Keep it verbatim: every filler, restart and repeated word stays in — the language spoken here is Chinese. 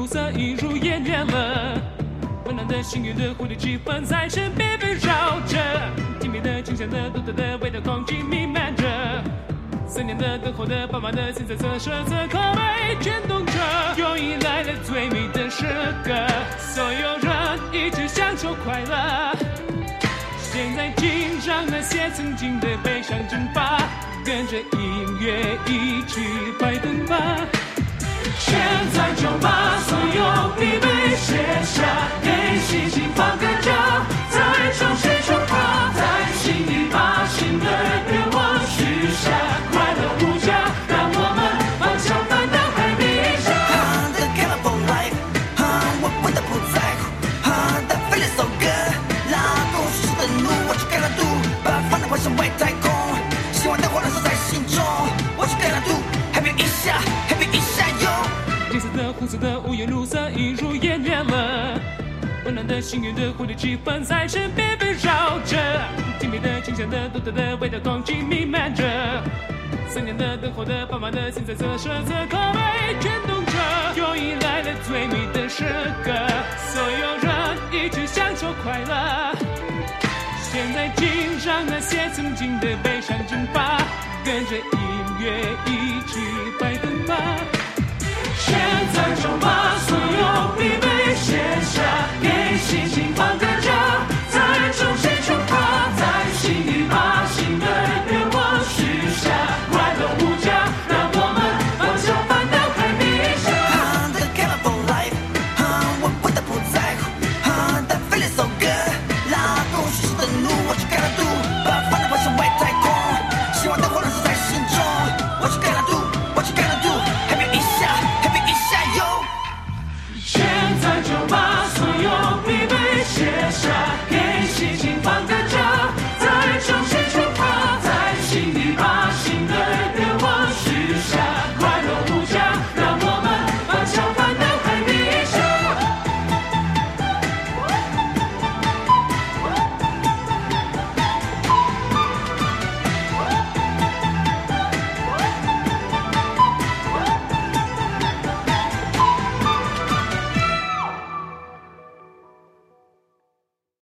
色映入眼帘了。温暖的幸运的蝴蝶气氛在身边围绕着，甜蜜的、清香的、独特的味道空气弥漫着。思念的、等候的、饱满的、现在色色色口味卷动着，又迎来了最美的时刻，所有人一起享受快乐。现在请让那些曾经的悲伤蒸发，跟着音乐一起摆动吧。现在就把所有疲惫卸下，给心情放个假，再重新出发，在心里把新的愿望许下，快乐无价，让我们放下烦恼，海比一下。 The colorful life，我不得不在乎，The feeling so good，拉动舒适的路，我去盖了度，把烦恼抛向外太空，希望的火燃烧在心中，我去盖了度，happy一下，happy一下哟。 金色的、红色的、五颜六色映入眼帘了，温暖的、幸运的蝴蝶气氛在身边围绕着，甜蜜的、清香的、独特的味道空气弥漫着。思念的、等候的、饱满的、现在色色色口味卷动着，又迎来了最美的时刻，所有人一起享受快乐。现在请让那些曾经的悲伤蒸发，跟着音乐一起摆动吧。现在就把所有疲惫